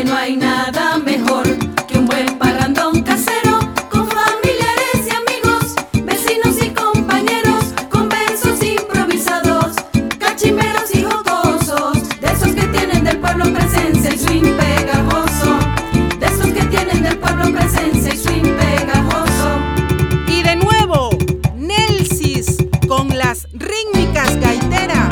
no hay nada mejor que un buen parrandón casero, con familiares y amigos, vecinos y compañeros, con versos improvisados, cachimberos y jocosos, de esos que tienen del pueblo presencia y swing pegajoso, de esos que tienen del pueblo presencia y swing pegajoso. Y de nuevo, Nelsis con las rítmicas gaiteras.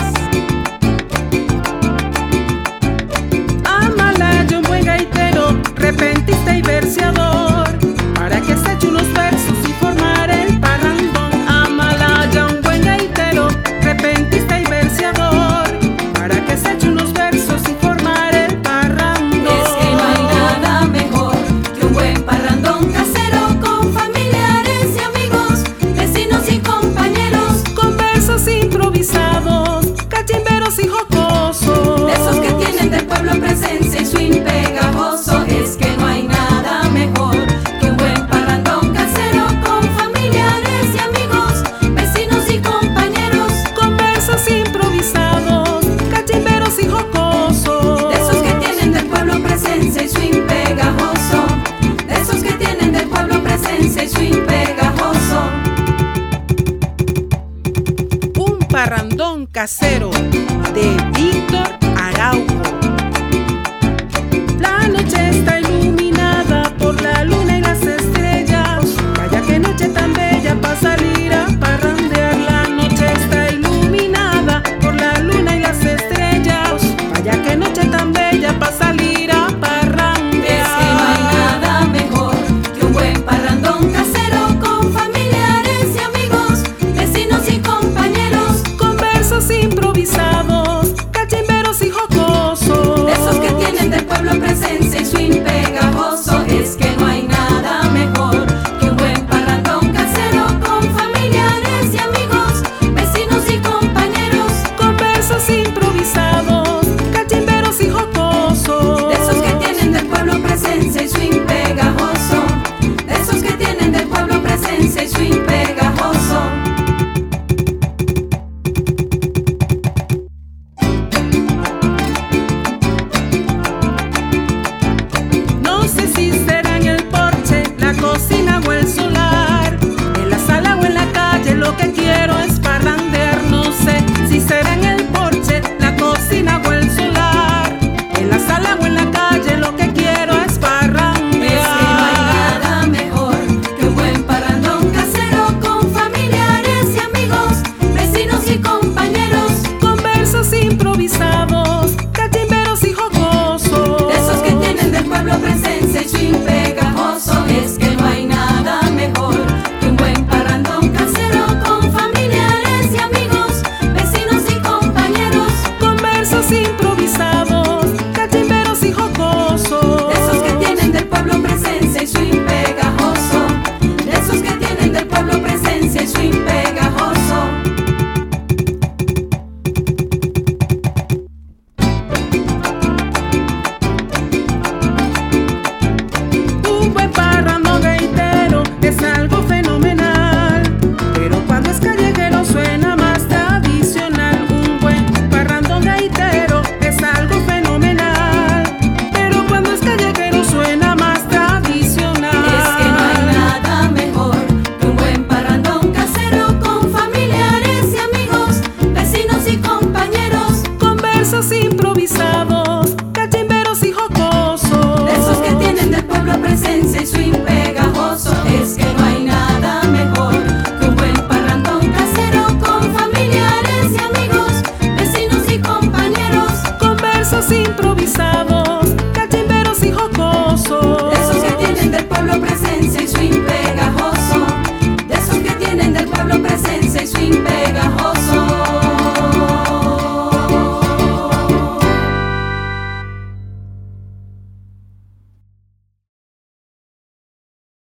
Amalaya, un buen gaitero, repentista y verseador, para que se eche unos versos y formar el parrandón. Amalaya, un buen gaitero, repentista y verseador, para que se eche unos versos y formar el parrandón. Es que no hay nada mejor que un buen parrandón casero, con familiares y amigos, vecinos y compañeros, con versos improvisados, cachimberos y jocosos, de esos que tienen del pueblo presencia y swing pegajoso. Es que no hay nada mejor que un buen parrandón casero, con familiares y amigos, vecinos y compañeros, con versos improvisados, cachimberos y jocosos, de esos que tienen del pueblo presencia y swing pegajoso, de esos que tienen del pueblo presencia y swing pegajoso. Un parrandón casero de Víctor Araujo. La noche está iluminada por la luna y las estrellas. Vaya que noche tan bella para salir a parrandear. La noche está iluminada por la luna y las estrellas. Vaya que noche tan bella para salir a parrandear. Es que no hay nada mejor que un buen parrandón casero, con familiares y amigos, vecinos y compañeros, con versos improvisados, cachimberos y jocosos, de esos que tienen del pueblo presencia y swing pegajoso. Es que no hay nada mejor que un buen parrandón casero, con familiares y amigos, vecinos y compañeros, con versos improvisados, cachimberos y jocosos, de esos que tienen del pueblo presencia y swing pegajoso, de esos que tienen del pueblo presencia y swing pegajoso. No sé si será en el porche, la cocina o el solar, en la sala o en la calle, lo que quiero es parrandear. No sé si será en el porche, la cocina o el solar, en la sala o en la calle, lo que quiero es parrandear. Es que no hay nada mejor que un buen parrandón casero, con familiares y amigos, vecinos y compañeros, con versos improvisados,